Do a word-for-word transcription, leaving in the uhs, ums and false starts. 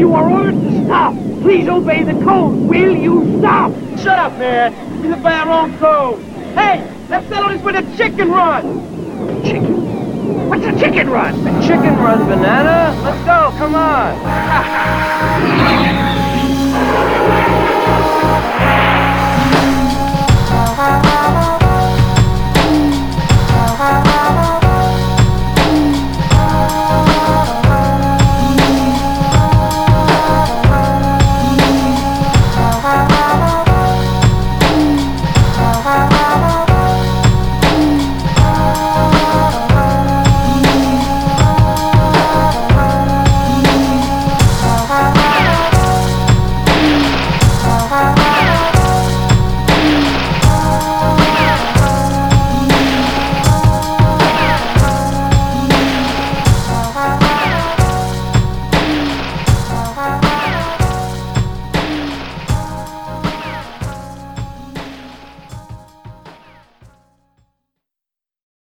You are ordered to stop. Please obey the code. Will you stop? Shut up, man. We live by our own code. Hey, let's settle this with a chicken run. Chicken? What's a chicken run? A chicken run, Banana. Let's go. Come on.